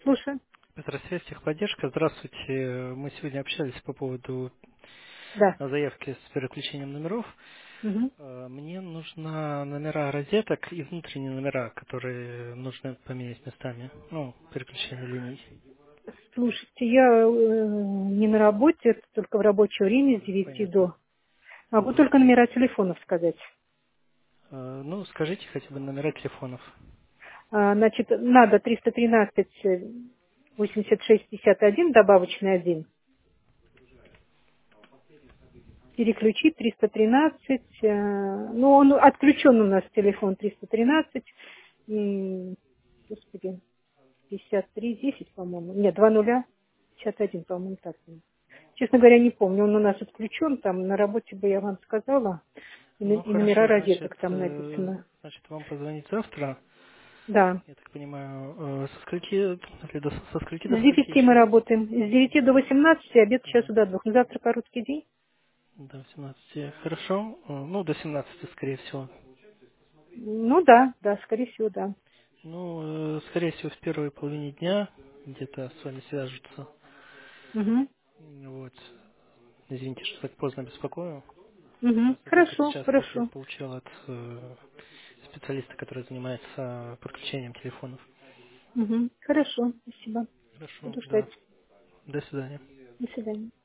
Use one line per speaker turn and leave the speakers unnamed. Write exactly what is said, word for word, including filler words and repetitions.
слушаю.
Здравствуйте, техподдержка. Здравствуйте. Мы сегодня общались по поводу
Да.
заявки с переключением номеров.
Мгм.
Э, Мне нужно номера розеток и внутренние номера, которые нужно поменять местами. Ну, переключение линий.
Слушайте, я э, не на работе, это только в рабочее время с девяти
Понятно.
до. Могу
Мгм.
только номера телефонов сказать.
Э, Ну, скажите хотя бы номера телефонов.
А, значит, надо триста тринадцать э, восемьдесят шесть пятьдесят один, добавочный один. Переключить триста тринадцать. э, ну, он отключен у нас телефон триста тринадцать. м, Господи, пятьдесят три десять, по-моему. Нет, два нуля, пятьдесят один, по-моему, так. Честно говоря, не помню. Он у нас отключен, там на работе бы я вам сказала. И, на-
Ну,
и номера
хорошо, значит,
розеток там
э,
написано.
значит, вам позвонить завтра,
Да.
я так понимаю, э, со скольки, или до- со скольки
С
до скольки
девяти мы
еще?
работаем. С девяти до восемнадцати, обед с
Мгм.
часу до двух. Завтра короткий день.
До восемнадцати. Хорошо. Э, Ну, до семнадцати, скорее всего.
Ну да, да, скорее всего, да.
Ну, э, скорее всего, в первой половине дня где-то с вами свяжутся.
Угу.
Вот. Извините, что так поздно беспокою.
Угу.
Просто только
Хорошо,
сейчас ответ
хорошо.
получил от э, специалиста, который занимается подключением телефонов.
Угу. Хорошо, спасибо.
Хорошо,
Буду ждать.
да. До свидания.
До свидания.